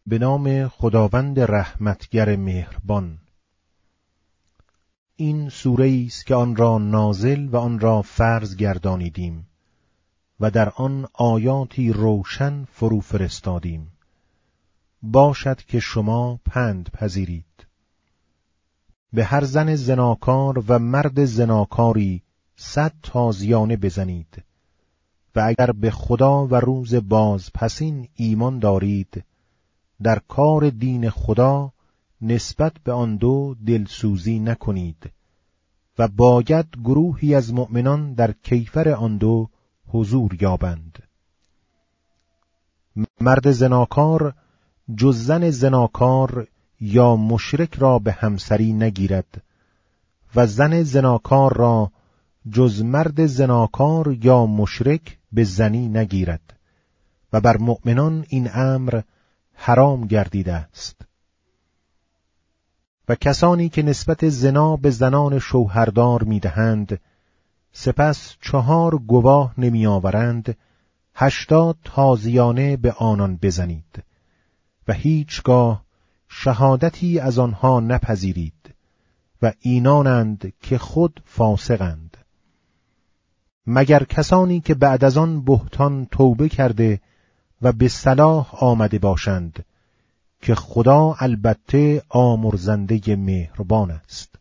به نام خداوند رحمتگر مهربان. این سوره است که آن را نازل و آن را فرض گردانیدیم و در آن آیاتی روشن فرو فرستادیم. باشد که شما پند پذیرید. به هر زن زناکار و مرد زناکاری 100 تازیانه بزنید و اگر به خدا و روز بازپسین ایمان دارید، در کار دین خدا نسبت به آن دو دلسوزی نکنید و باید گروهی از مؤمنان در کیفر آن دو حضور یابند. مرد زناکار جز زن زناکار یا مشرک را به همسری نگیرد و زن زناکار را جز مرد زناکار یا مشرک به زنی نگیرد و بر مؤمنان این امر حرام گردیده است. و کسانی که نسبت زنا به زنان شوهردار می‌دهند سپس 4 گواه نمی آورند، 80 تازیانه به آنان بزنید و هیچگاه شهادتی از آنها نپذیرید و اینانند که خود فاسقند، مگر کسانی که بعد از آن بهتان توبه کرده و به صلاح آمده باشند که خدا البته آمرزنده مهربان است.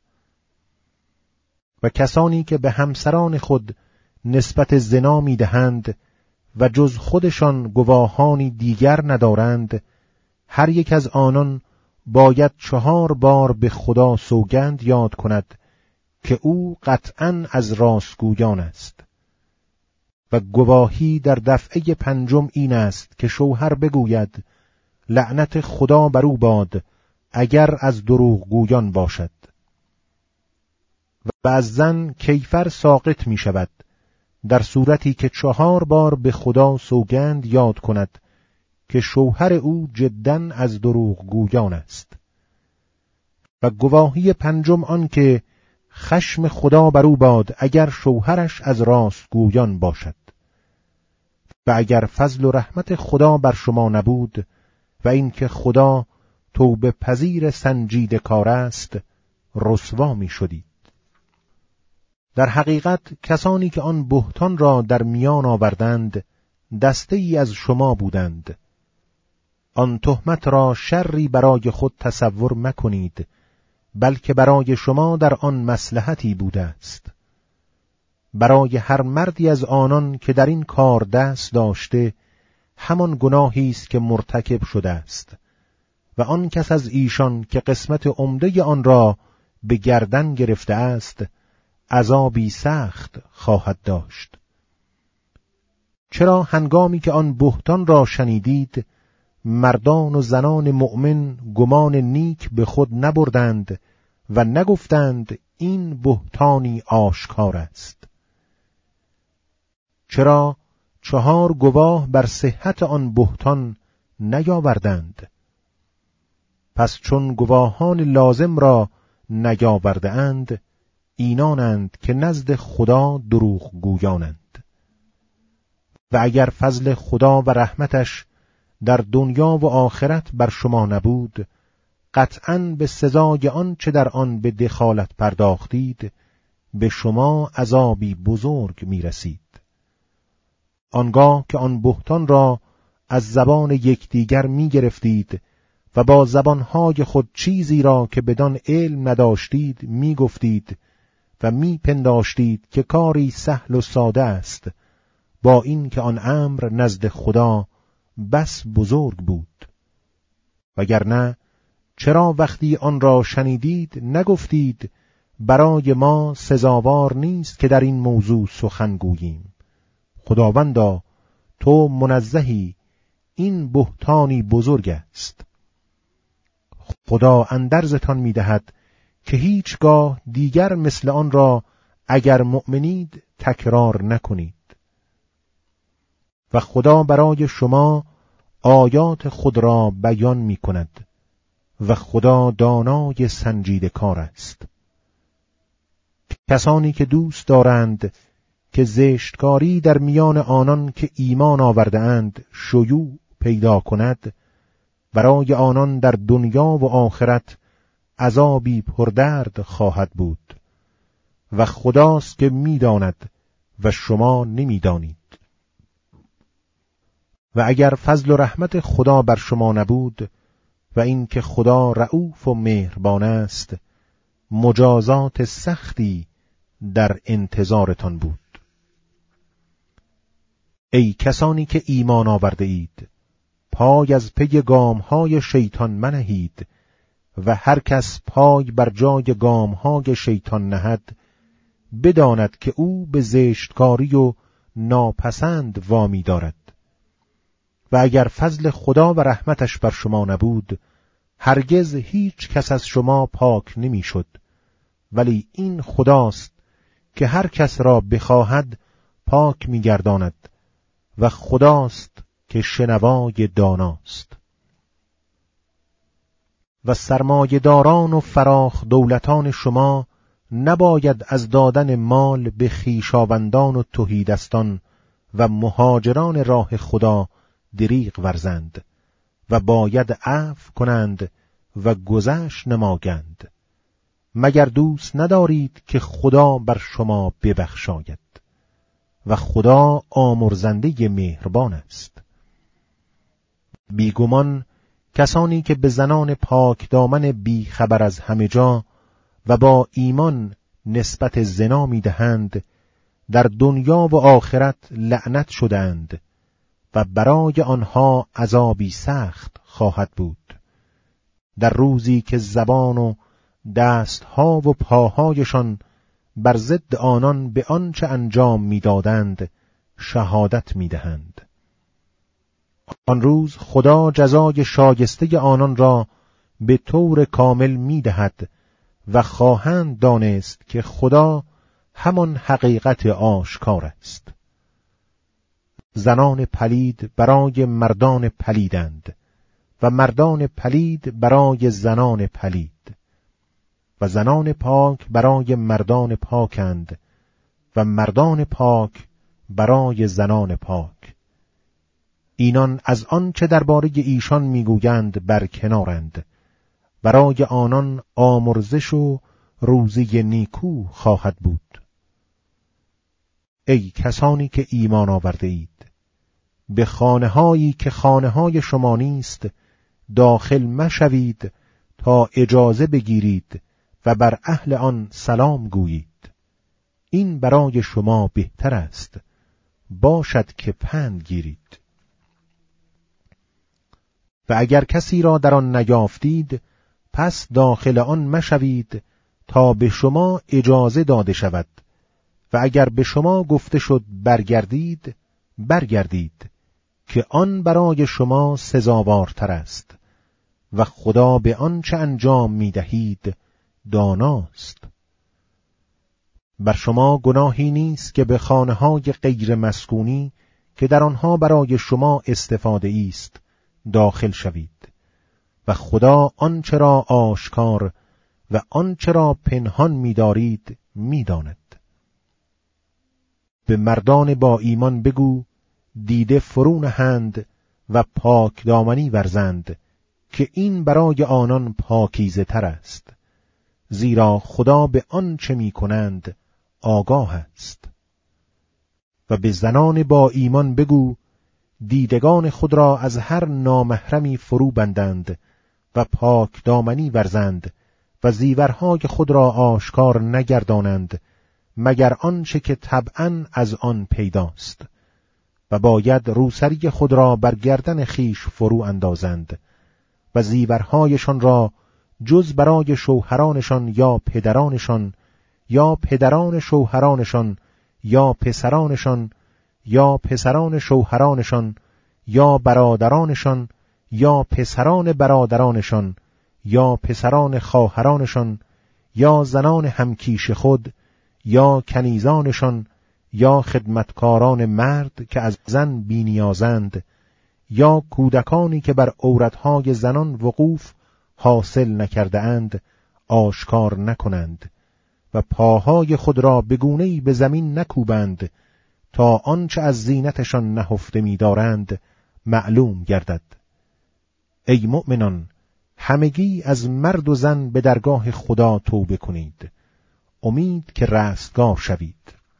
و کسانی که به همسران خود نسبت زنا می دهند و جز خودشان گواهانی دیگر ندارند، هر یک از آنان باید 4 بار به خدا سوگند یاد کند که او قطعاً از راستگویان است. و گواهی در دفعه 5 این است که شوهر بگوید لعنت خدا بر او باد اگر از دروغگویان باشد. و از زن کیفر ساقط می شود در صورتی که 4 بار به خدا سوگند یاد کند که شوهر او جداً از دروغگویان است. و گواهی 5 آن که خشم خدا بر او باد اگر شوهرش از راستگویان باشد. و اگر فضل و رحمت خدا بر شما نبود و اینکه خدا توبه پذیر سنجیده کار است، رسوا می شدید. در حقیقت کسانی که آن بهتان را در میان آوردند دسته ای از شما بودند. آن تهمت را شری برای خود تصور مکنید، بلکه برای شما در آن مصلحتی بوده است. برای هر مردی از آنان که در این کار دست داشته همان گناهی است که مرتکب شده است و آن کس از ایشان که قسمت عمده آن را به گردن گرفته است عذابی سخت خواهد داشت. چرا هنگامی که آن بهتان را شنیدید مردان و زنان مؤمن گمان نیک به خود نبردند و نگفتند این بهتانی آشکار است؟ چرا 4 گواه بر صحت آن بهتان نیاوردند؟ پس چون گواهان لازم را نیاورده اند، اینانند که نزد خدا دروغ گویانند. و اگر فضل خدا و رحمتش در دنیا و آخرت بر شما نبود، قطعاً به سزای آن چه در آن به دخالت پرداختید به شما عذابی بزرگ می رسید. آنگاه که آن بهتان را از زبان یکدیگر می گرفتید و با زبانهای خود چیزی را که بدان علم نداشتید می گفتید و می پنداشتید که کاری سهل و ساده است، با این که آن امر نزد خدا بس بزرگ بود. وگرنه چرا وقتی آن را شنیدید نگفتید برای ما سزاوار نیست که در این موضوع سخن گوییم؟ خداوندا تو منزهی، این بهتانی بزرگ است. خدا اندرزتان می دهد که هیچگاه دیگر مثل آن را اگر مؤمنید تکرار نکنید. و خدا برای شما آیات خود را بیان می کند و خدا دانای سنجیده کار است. کسانی که دوست دارند که زشتکاری در میان آنان که ایمان آورده اند شیوع پیدا کند، برای آنان در دنیا و آخرت عذابی پردرد خواهد بود و خداست که می‌داند و شما نمی‌دانید. و اگر فضل و رحمت خدا بر شما نبود و این که خدا رئوف و مهربان است، مجازات سختی در انتظارتان بود. ای کسانی که ایمان آورده اید، پای از پی گام‌های شیطان منهید و هر کس پای بر جای گام‌های شیطان نهد، بداند که او به زشتکاری و ناپسند وامی دارد. و اگر فضل خدا و رحمتش بر شما نبود، هرگز هیچ کس از شما پاک نمی شد، ولی این خداست که هر کس را بخواهد پاک می گرداند و خداست که شنوای داناست. و سرمایه‌داران و فراخ دولتان شما نباید از دادن مال به خویشاوندان و تهیدستان و مهاجران راه خدا دریغ ورزند و باید عفو کنند و گذشت نمایند، مگر دوست ندارید که خدا بر شما ببخشاید و خدا آمرزنده مهربان است. بیگمان کسانی که به زنان پاک دامن بی خبر از همه جا و با ایمان نسبت زنا می دهند، در دنیا و آخرت لعنت شدند و برای آنها عذابی سخت خواهد بود، در روزی که زبان و دستها و پاهایشان بر ضد آنان به آنچه انجام می‌دادند شهادت می‌دهند. آن روز خدا جزای شایسته آنان را به طور کامل می‌دهد و خواهند دانست که خدا همان حقیقت آشکار است. زنان پلید برای مردان پلیدند و مردان پلید برای زنان پلید و زنان پاک برای مردان پاکند و مردان پاک برای زنان پاک. اینان از آن چه درباره ایشان میگویند برکنارند، برای آنان آمرزش و روزی نیکو خواهد بود. ای کسانی که ایمان آورده اید، به خانه‌هایی که خانه‌های شما نیست داخل مشوید تا اجازه بگیرید و بر اهل آن سلام گویید. این برای شما بهتر است، باشد که پند گیرید. و اگر کسی را در آن نیافتید، پس داخل آن مشوید تا به شما اجازه داده شود، و اگر به شما گفته شد برگردید، برگردید، که آن برای شما سزاوارتر است و خدا به آن چه انجام می‌دهید داناست. بر شما گناهی نیست که به خانه‌های غیر مسکونی که در آنها برای شما استفاده است داخل شوید و خدا آنچه را آشکار و آنچه را پنهان می‌دارید می‌داند. به مردان با ایمان بگو دیده فرو نهند و پاک دامنی ورزند که این برای آنان پاکیزه تر است، زیرا خدا به آن چه می کنند آگاه است. و به زنان با ایمان بگو دیدگان خود را از هر نامحرمی فرو بندند و پاک دامنی ورزند و زیورهای خود را آشکار نگردانند مگر آنچه که طبعاً از آن پیداست، و باید روسری خود را بر گردن خیش فرو اندازند و زیورهایشان را جز برای شوهرانشان یا پدرانشان یا پدران شوهرانشان یا پسرانشان یا پسران شوهرانشان یا برادرانشان یا پسران برادرانشان یا پسران خواهرانشان یا زنان همکیش خود یا کنیزانشان یا خدمتکاران مرد که از زن بی‌نیازند یا کودکانی که بر عورتهای زنان وقوف حاصل نکرده اند آشکار نکنند و پاهای خود را به گونه‌ای به زمین نکوبند تا آنچه از زینتشان نهفته می‌دارند معلوم گردد. ای مؤمنان، همگی از مرد و زن به درگاه خدا توبه کنید، امید که رستگار شوید.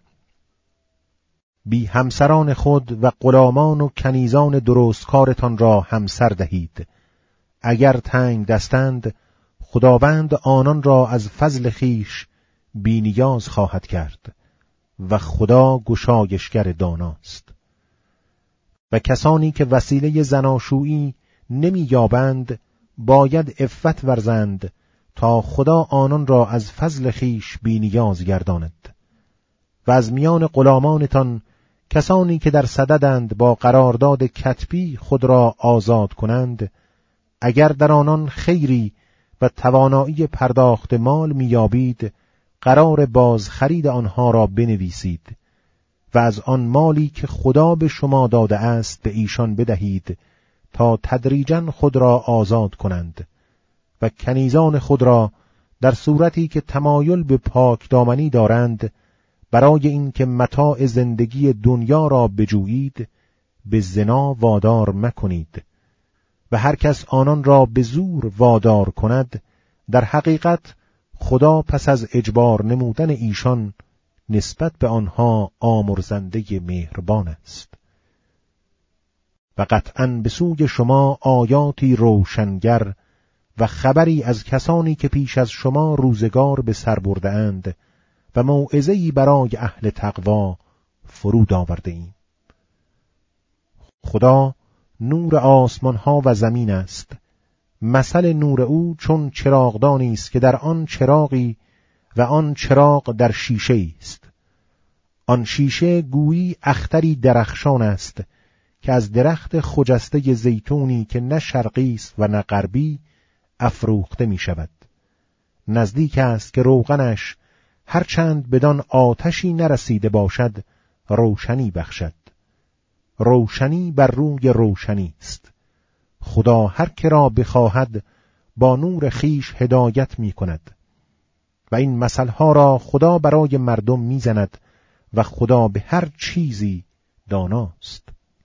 بی همسران خود و غلامان و کنیزان درستکارتان را همسر دهید. اگر تنگ دستند، خداوند آنان را از فضل خیش بی نیاز خواهد کرد و خدا گشایشگر داناست. و کسانی که وسیله زناشویی نمی یابند باید عفت ورزند تا خدا آنان را از فضل خیش بی نیاز گرداند. و از میان غلامانتان کسانی که در صددند با قرارداد کتبی خود را آزاد کنند، اگر در آنان خیری و توانایی پرداخت مال میابید، قرار باز خرید آنها را بنویسید و از آن مالی که خدا به شما داده است به ایشان بدهید تا تدریجاً خود را آزاد کنند. و کنیزان خود را در صورتی که تمایل به پاک دامنی دارند، برای این که متاع زندگی دنیا را بجویید، به زنا وادار مکنید. و هر کس آنان را به زور وادار کند، در حقیقت خدا پس از اجبار نمودن ایشان نسبت به آنها آمرزنده مهربان است. و قطعاً به سوی شما آیاتی روشنگر و خبری از کسانی که پیش از شما روزگار به سر برده اند و موعظه‌ای برای اهل تقوا فرود آورده ایم. خدا نور آسمان ها و زمین است. مثل نور او چون چراغدانی است که در آن چراغی و آن چراغ در شیشه است. آن شیشه گویی اختری درخشان است که از درخت خجسته زیتونی که نه شرقی است و نه غربی افروخته می شود. نزدیک است که روغنش هرچند بدان آتشی نرسیده باشد روشنی بخشد. روشنی بر روی روشنی است. خدا هر که را بخواهد با نور خیش هدایت می کند. و این مثلها را خدا برای مردم می زند و خدا به هر چیزی داناست.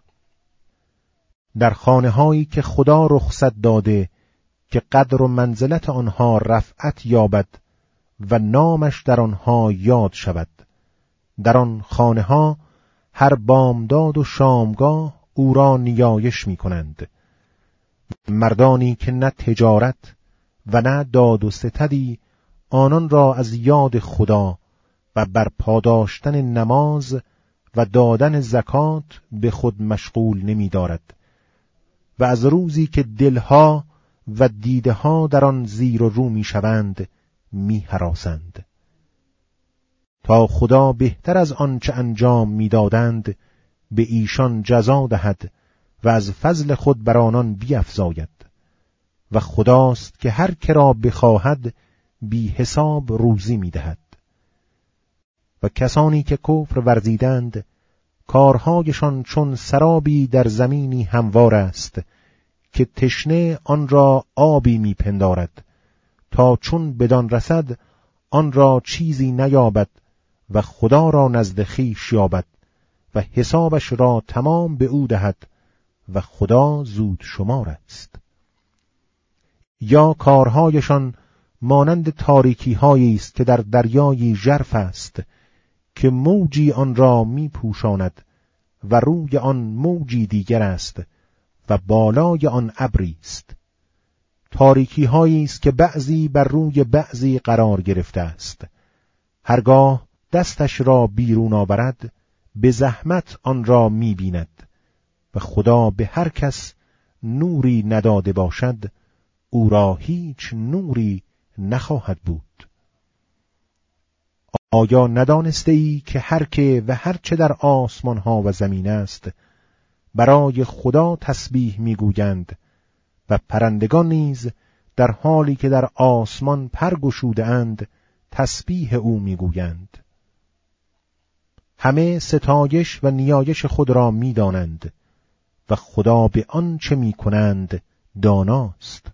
در خانه هایی که خدا رخصت داده که قدر و منزلت آنها رفعت یابد و نامش در آنها یاد شود، در آن خانه ها هر بامداد و شامگاه او را نیایش می کنند. مردانی که نه تجارت و نه داد و ستدی آنان را از یاد خدا و بر پاداشتن نماز و دادن زکات به خود مشغول نمی دارد و از روزی که دلها و دیدها در آن زیر و رو می شوند می هراسند، تا خدا بهتر از آنچه انجام می دادند به ایشان جزا دهد و از فضل خود بر آنان بیفزاید. و خداست که هر که را بخواهد بی حساب روزی می دهد. و کسانی که کفر ورزیدند کارهایشان چون سرابی در زمینی هموار است که تشنه آن را آبی می پندارد تا چون بدان رسد آن را چیزی نیابد و خدا را نزد خویش یابد و حسابش را تمام به او دهد و خدا زود شمار است. یا کارهایشان مانند تاریکی هایی است که در دریایی ژرف است که موجی آن را می پوشاند و روی آن موجی دیگر است و بالای آن ابری است. تاریکی هایی است که بعضی بر روی بعضی قرار گرفته است. هرگاه دستش را بیرون آورد به زحمت آن را می بیند و خدا به هر کس نوری نداده باشد او را هیچ نوری نخواهد بود. آیا ندانسته ای که هر که و هر چه در آسمان ها و زمین است برای خدا تسبیح میگویند و پرندگان نیز در حالی که در آسمان پر گشوده اند تسبیح او میگویند. همه ستایش و نیایش خود را میدانند و خدا به آن چه میکنند داناست.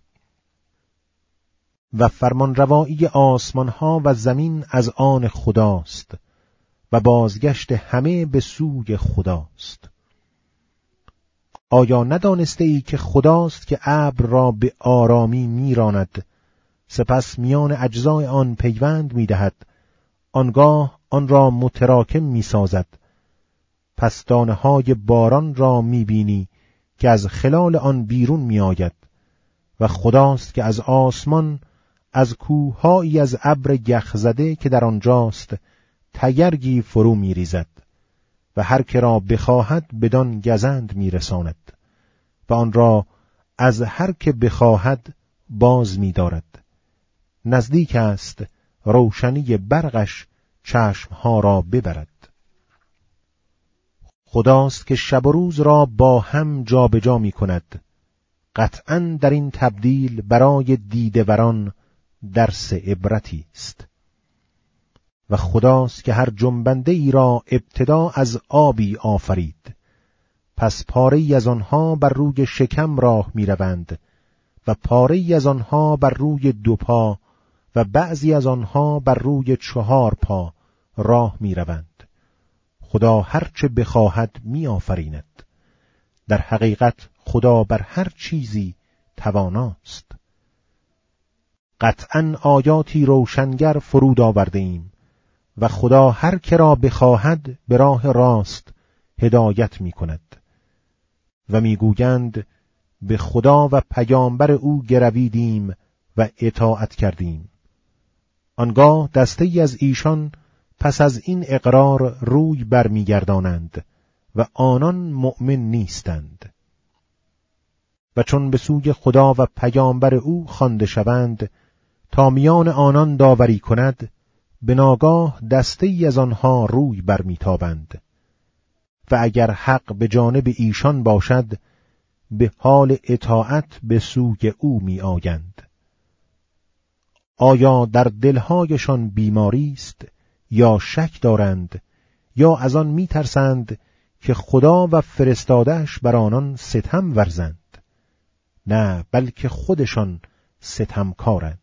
و فرمانروایی آسمان ها و زمین از آن خداست و بازگشت همه به سوی خداست. آیا ندانسته ای که خداست که ابر را به آرامی میراند، سپس میان اجزای آن پیوند میدهد، آنگاه آن را متراکم میسازد. پس دانه های باران را میبینی که از خلال آن بیرون میآید، و خداست که از آسمان، از کوههایی از ابر یخ زده که در آنجاست، تگرگی فرو میریزد و هر که را بخواهد بدان گزند میرساند و آن را از هر که بخواهد باز می‌دارد. نزدیک است روشنی برقش چشمها را ببرد. خداست که شب و روز را با هم جابجا می‌کند. قطعاً در این تبدیل برای دیده‌وران درس عبرتی است. و خداست که هر جنبنده ای را ابتدا از آبی آفرید، پس پاره‌ای از آنها بر روی شکم راه می‌روند و پاره‌ای از آنها بر روی 2 پا و بعضی از آنها بر روی 4 پا راه می‌روند. خدا هر چه بخواهد می‌آفریند. در حقیقت خدا بر هر چیزی تواناست. قطعاً آیاتی روشنگر فرود آورده ایم و خدا هر که را بخواهد به راه راست هدایت می‌کند. و می‌گویند به خدا و پیامبر او گرویدیم و اطاعت کردیم. آنگاه دسته‌ای از ایشان پس از این اقرار روی برمیگردانند و آنان مؤمن نیستند. و چون به سوی خدا و پیامبر او خوانده شوند تا میان آنان داوری کند، به ناگاه دسته‌ای از آنها روی برمیتابند و اگر حق به جانب ایشان باشد به حال اطاعت به سوی او می آیند. آیا در دلهایشان بیماری است یا شک دارند یا از آن می ترسند که خدا و فرستاده‌اش بر آنان ستم ورزند؟ نه، بلکه خودشان ستمکارند.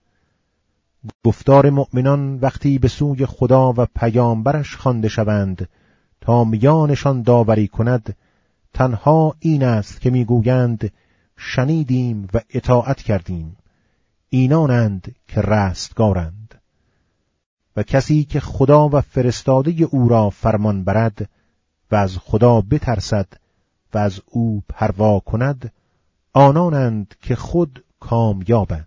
گفتار مؤمنان وقتی به سوی خدا و پیامبرش خوانده شوند تا میانشان داوری کند، تنها این است که میگویند شنیدیم و اطاعت کردیم. اینانند که رستگارند. و کسی که خدا و فرستاده او را فرمان برد و از خدا بترسد و از او پروا کند، آنانند که خود کامیابند.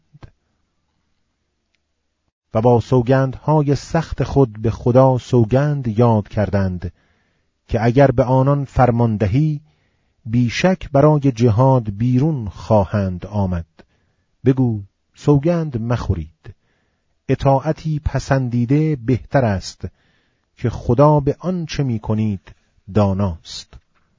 و با سوگندهای سخت خود به خدا سوگند یاد کردند که اگر به آنان فرمان دهی بیشک برای جهاد بیرون خواهند آمد. بگو سوگند مخورید. اطاعتی پسندیده بهتر است که خدا به آنچه می کنید داناست.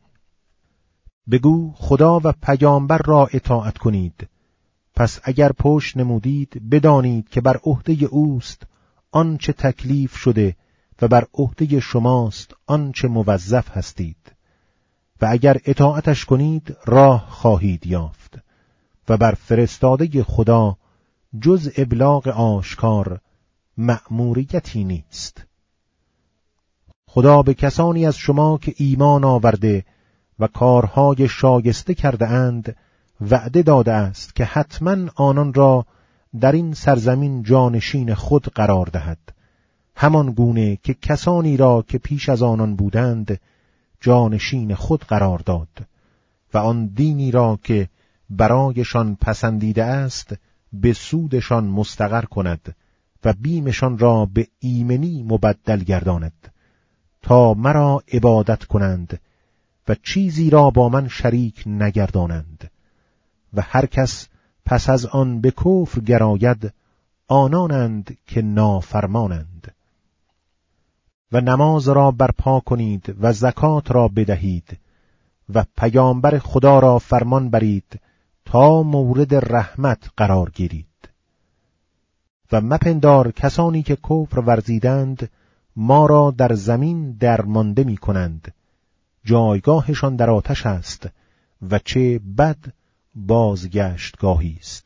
بگو خدا و پیامبر را اطاعت کنید. پس اگر پشت نمودید بدانید که بر عهده اوست آنچه تکلیف شده و بر عهده شماست آنچه موظف هستید. و اگر اطاعتش کنید راه خواهید یافت و بر فرستاده خدا جز ابلاغ آشکار مأموریتی نیست. خدا به کسانی از شما که ایمان آورده و کارهای شایسته کرده اند وعده داده است که حتما آنان را در این سرزمین جانشین خود قرار دهد، همان گونه که کسانی را که پیش از آنان بودند جانشین خود قرار داد و آن دینی را که برایشان پسندیده است به سودشان مستقر کند و بیمشان را به ایمنی مبدل گرداند تا مرا عبادت کنند و چیزی را با من شریک نگردانند. و هر کس پس از آن به کفر گراید آنانند که نافرمانند. و نماز را برپا کنید و زکات را بدهید و پیامبر خدا را فرمان برید تا مورد رحمت قرار گیرید. و مپندار کسانی که کفر ورزیدند ما را در زمین درمانده می کنند، جایگاهشان در آتش است و چه بد بازگشتگاهی است.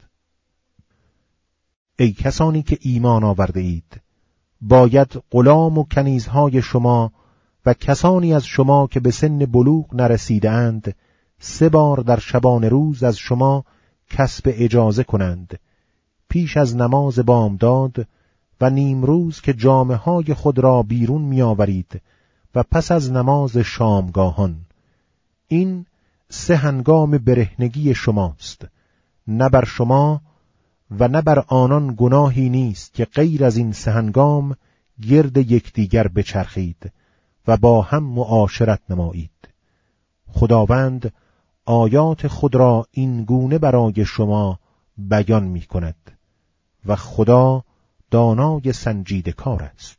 ای کسانی که ایمان آورده اید، باید غلام و کنیزهای شما و کسانی از شما که به سن بلوغ نرسیده اند 3 بار در شبان روز از شما کسب اجازه کنند، پیش از نماز بامداد و نیم روز که جامه های خود را بیرون می آورید و پس از نماز شامگاهان. این 3 هنگام برهنگی شماست، نه بر شما و نه بر آنان گناهی نیست که غیر از این 3 هنگام گرد یکدیگر بچرخید و با هم معاشرت نمایید. خداوند آیات خود را این گونه برای شما بیان می کند و خدا دانای سنجیده کار است.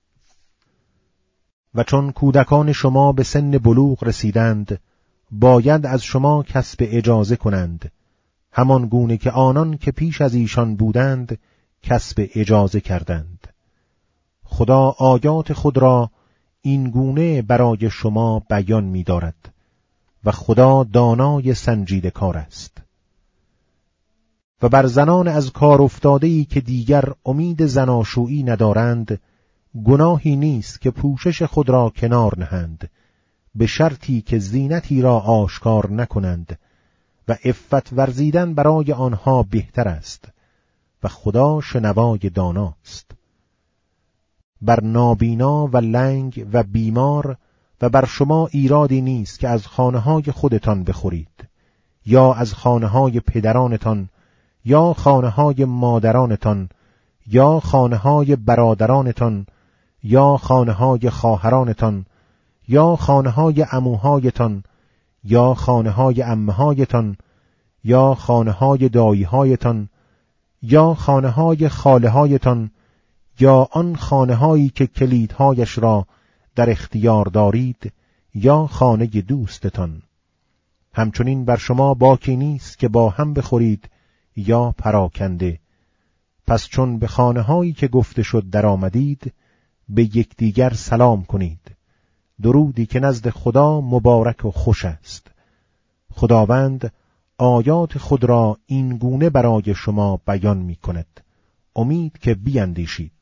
و چون کودکان شما به سن بلوغ رسیدند، باید از شما کسب اجازه کنند، همان گونه که آنان که پیش از ایشان بودند کسب اجازه کردند. خدا آیات خود را این گونه برای شما بیان می دارد و خدا دانای سنجیده کار است. و بر زنان از کار افتاده‌ای که دیگر امید زناشویی ندارند گناهی نیست که پوشش خود را کنار نهند، به شرطی که زینتی را آشکار نکنند و عفت ورزیدن برای آنها بهتر است و خدا شنوای داناست. بر نابینا و لنگ و بیمار و بر شما ایرادی نیست که از خانه‌های خودتان بخورید، یا از خانه‌های پدرانتان، یا خانه‌های مادرانتان، یا خانه‌های برادرانتان، یا خانه‌های خواهرانتان، یا خانه‌های عموهایتان، یا خانه‌های عمه‌هایتان، یا خانه‌های دایی‌هایتان، یا خانه‌های خاله‌هایتان، یا آن خانه‌هایی که کلیدهایش را در اختیار دارید، یا خانه دوستتان. همچنین بر شما باکی نیست که با هم بخورید یا پراکنده. پس چون به خانه‌هایی که گفته شد در آمدید، به یکدیگر سلام کنید، درودی که نزد خدا مبارک و خوش است. خداوند آیات خود را این گونه برای شما بیان می کند. امید که بیندیشید.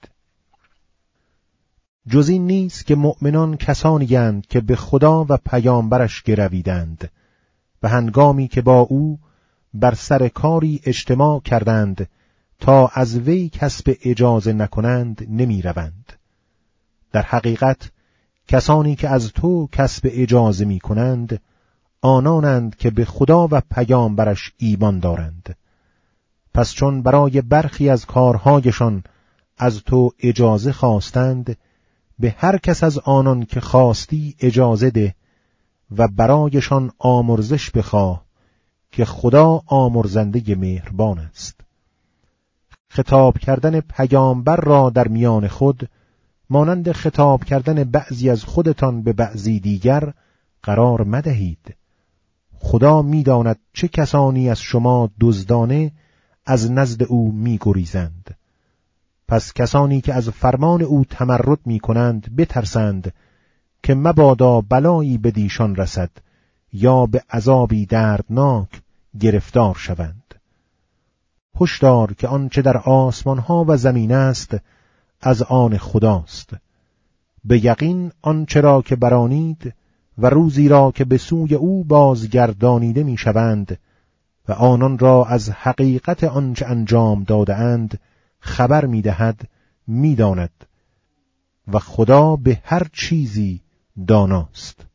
جز این نیست که مؤمنان کسانی اند که به خدا و پیامبرش گرویدند و هنگامی که با او بر سر کاری اجتماع کردند تا از وی کسب اجازه نکنند نمی روند. در حقیقت کسانی که از تو کسب اجازه می کنند آنانند که به خدا و پیامبرش ایمان دارند. پس چون برای برخی از کارهایشان از تو اجازه خواستند، به هر کس از آنان که خواستی اجازه ده و برایشان آمرزش بخواه که خدا آمرزنده مهربان است. خطاب کردن پیامبر را در میان خود مانند خطاب کردن بعضی از خودتان به بعضی دیگر قرار مدهید. خدا می‌داند چه کسانی از شما دزدانه از نزد او می‌گریزند. پس کسانی که از فرمان او تمرد می‌کنند بترسند که مبادا بلایی به دیشان رسد یا به عذابی دردناک گرفتار شوند. هشدار که آنچه در آسمان‌ها و زمین است از آن خداست. به یقین آنچه را که برانید و روزی را که به سوی او بازگردانیده می‌شوند و آنان را از حقیقت آنچه انجام داده‌اند خبر می‌دهد، می‌داند و خدا به هر چیزی داناست.